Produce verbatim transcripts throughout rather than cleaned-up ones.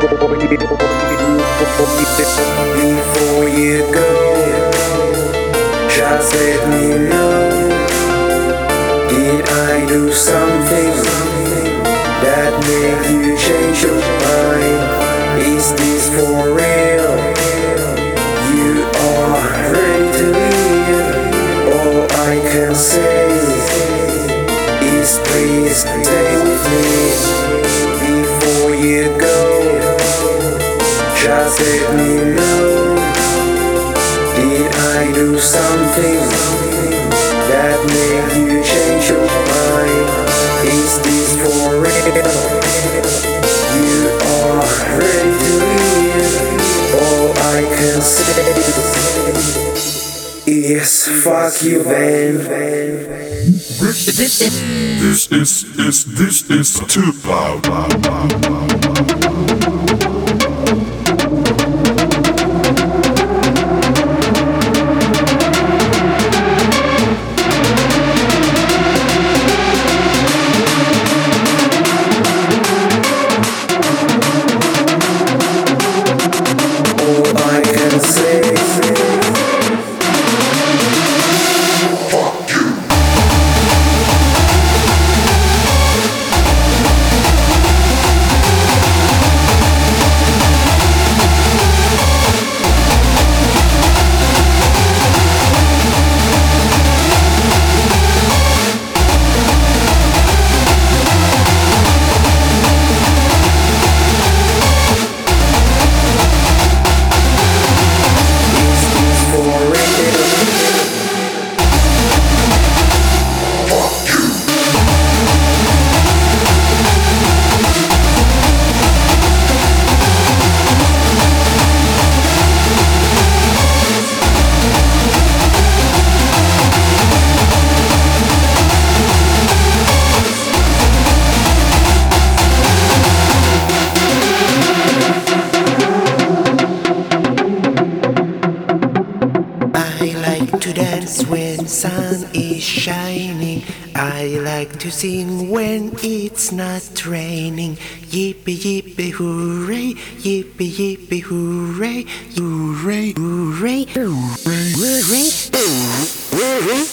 Before you go, just let me know. Did I do something that made you change your mind? Is this for real? You are ready to leave. All I can say is please stay with me. Before you go, just let me know. Did I do something that made you change your mind? Is this for real? You are ready to leave. All I can say is fuck you, man. This is this is this is too loud. To dance when sun is shining. I like to sing when it's not raining. Yippee yippee hooray, yippee yippee hooray, hooray, hooray, hooray, hooray,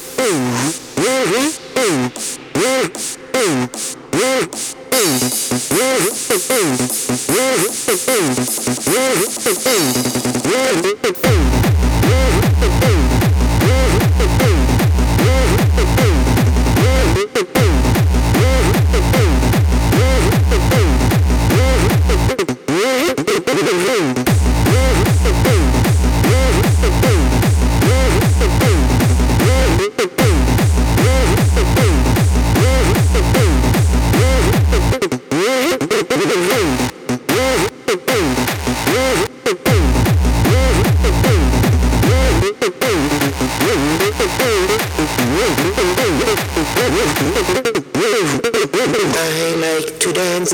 I like to dance.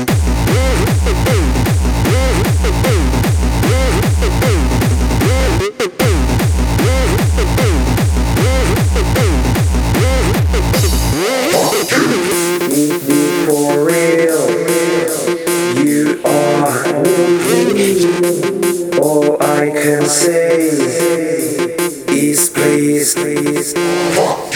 For real, you are ready. All I can say is please, please.